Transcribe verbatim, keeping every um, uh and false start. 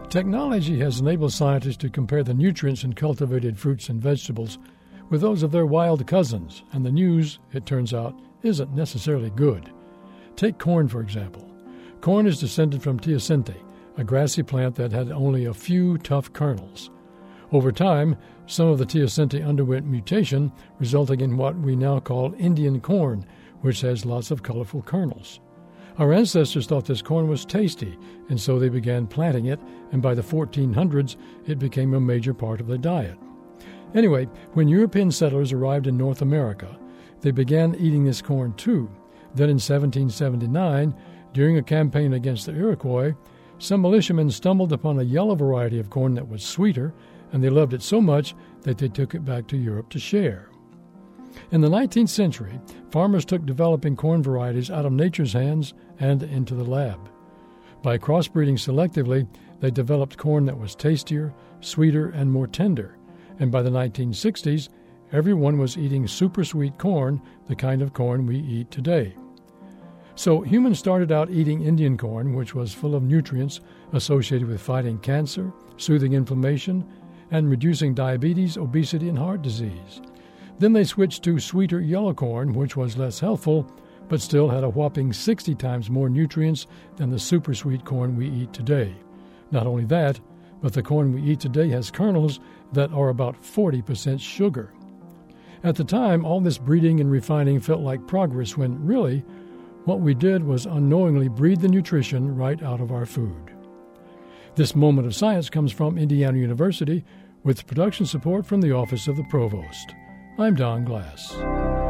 Technology has enabled scientists to compare the nutrients in cultivated fruits and vegetables with those of their wild cousins, and the news, it turns out, isn't necessarily good. Take corn, for example. Corn is descended from teosinte, a grassy plant that had only a few tough kernels. Over time, some of the teosinte underwent mutation, resulting in what we now call Indian corn, which has lots of colorful kernels. Our ancestors thought this corn was tasty, and so they began planting it, and by the fourteen hundreds, it became a major part of their diet. Anyway, when European settlers arrived in North America, they began eating this corn too. Then in seventeen seventy-nine, during a campaign against the Iroquois, some militiamen stumbled upon a yellow variety of corn that was sweeter, and they loved it so much that they took it back to Europe to share. In the nineteenth century, farmers took developing corn varieties out of nature's hands and into the lab. By crossbreeding selectively, they developed corn that was tastier, sweeter, and more tender. And by the nineteen sixties, everyone was eating super sweet corn, the kind of corn we eat today. So humans started out eating Indian corn, which was full of nutrients associated with fighting cancer, soothing inflammation, and reducing diabetes, obesity, and heart disease. Then they switched to sweeter yellow corn, which was less healthful, but still had a whopping sixty times more nutrients than the super sweet corn we eat today. Not only that, but the corn we eat today has kernels that are about forty percent sugar. At the time, all this breeding and refining felt like progress when, really, what we did was unknowingly breed the nutrition right out of our food. This moment of science comes from Indiana University with production support from the Office of the Provost. I'm Don Glass.